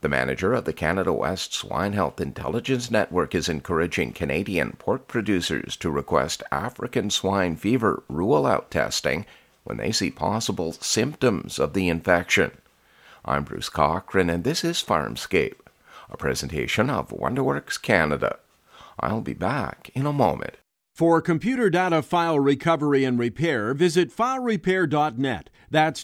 The manager of the Canada West Swine Health Intelligence Network is encouraging Canadian pork producers to request African swine fever rule-out testing when they see possible symptoms of the infection. I'm Bruce Cochran, and this is Farmscape, a presentation of WonderWorks Canada. I'll be back in a moment. For computer data file recovery and repair, visit filerepair.net. That's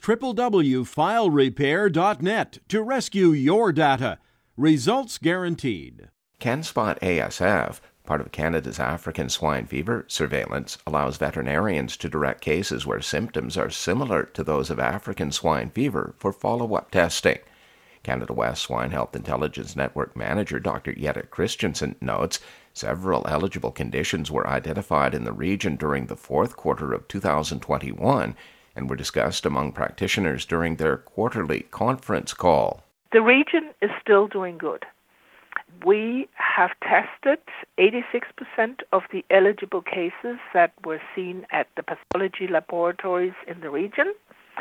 www.filerepair.net to rescue your data. Results guaranteed. CanSpot ASF, part of Canada's African swine fever surveillance, allows veterinarians to direct cases where symptoms are similar to those of African swine fever for follow-up testing. Canada West Swine Health Intelligence Network Manager Dr. Jette Christensen notes several eligible conditions were identified in the region during the fourth quarter of 2021 and were discussed among practitioners during their quarterly conference call. The region is still doing good. We have tested 86% of the eligible cases that were seen at the pathology laboratories in the region.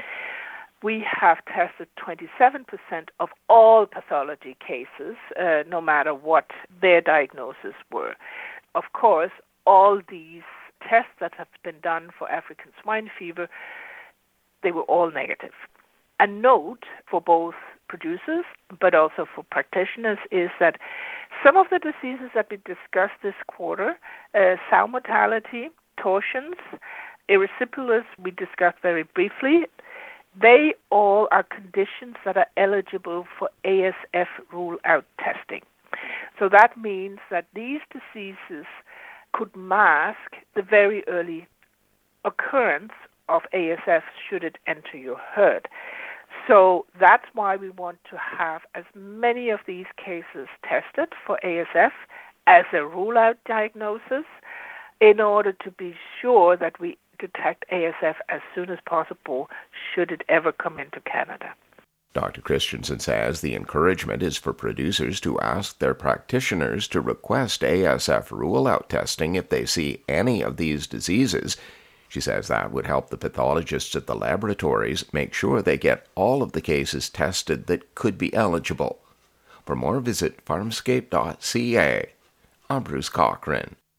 We have tested 27% of all pathology cases, no matter what their diagnosis were. Of course, all these tests that have been done for African swine fever, they were all negative. A note for both producers, but also for practitioners, is that some of the diseases that we discussed this quarter, sow mortality, torsions, erysipelas, we discussed very briefly, they all are conditions that are eligible for ASF rule-out testing. So that means that these diseases could mask the very early occurrence of ASF should it enter your herd. So that's why we want to have as many of these cases tested for ASF as a rule-out diagnosis in order to be sure that we detect ASF as soon as possible should it ever come into Canada. Dr. Christensen says the encouragement is for producers to ask their practitioners to request ASF rule-out testing if they see any of these diseases. She says that would help the pathologists at the laboratories make sure they get all of the cases tested that could be eligible. For more, visit farmscape.ca. I'm Bruce Cochran.